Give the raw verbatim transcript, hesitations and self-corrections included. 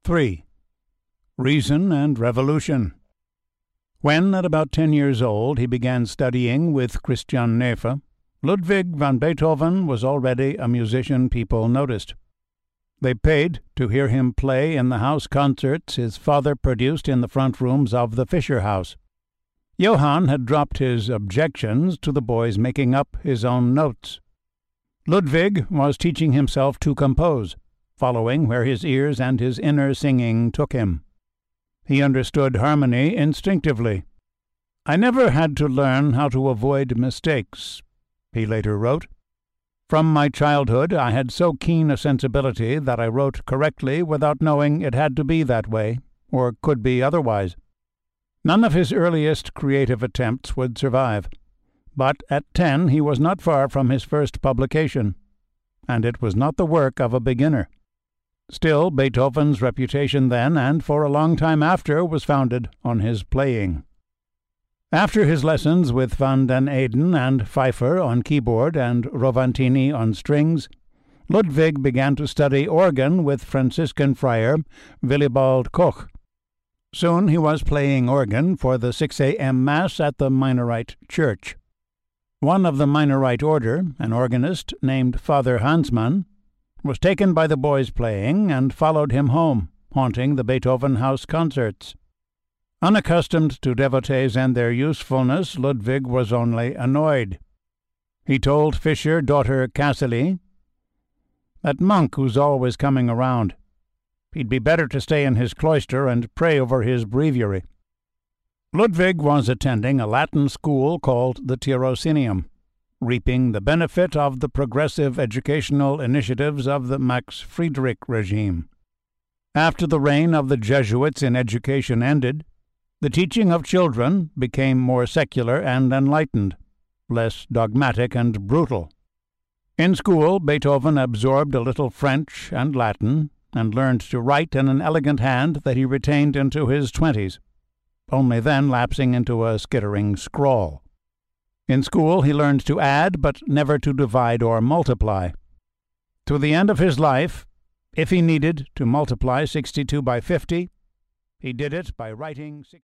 three. Reason and Revolution. When, at about ten years old, he began studying with Christian Neefe, Ludwig van Beethoven was already a musician people noticed. They paid to hear him play in the house concerts his father produced in the front rooms of the Fischer House. Johann had dropped his objections to the boy's making up his own notes. Ludwig was teaching himself to compose, following where his ears and his inner singing took him. He understood harmony instinctively. "I never had to learn how to avoid mistakes," he later wrote. "From my childhood I had so keen a sensibility that I wrote correctly without knowing it had to be that way, or could be otherwise." None of his earliest creative attempts would survive, but at ten he was not far from his first publication, and it was not the work of a beginner. Still, Beethoven's reputation then, and for a long time after, was founded on his playing. After his lessons with van den Eyden and Pfeiffer on keyboard and Rovantini on strings, Ludwig began to study organ with Franciscan friar Willibald Koch. Soon he was playing organ for the six a m Mass at the Minorite Church. One of the Minorite order, an organist named Father Hansmann, was taken by the boy's playing and followed him home, haunting the Beethoven house concerts. Unaccustomed to devotees and their usefulness, Ludwig was only annoyed. He told Fischer daughter Cassilie, "That monk who's always coming around. He'd be better to stay in his cloister and pray over his breviary." Ludwig was attending a Latin school called the Tirocinium, reaping the benefit of the progressive educational initiatives of the Max Friedrich regime. After the reign of the Jesuits in education ended, the teaching of children became more secular and enlightened, less dogmatic and brutal. In school, Beethoven absorbed a little French and Latin, and learned to write in an elegant hand that he retained into his twenties, only then lapsing into a skittering scrawl. In school he learned to add, but never to divide or multiply. To the end of his life, if he needed to multiply sixty-two by fifty, he did it by writing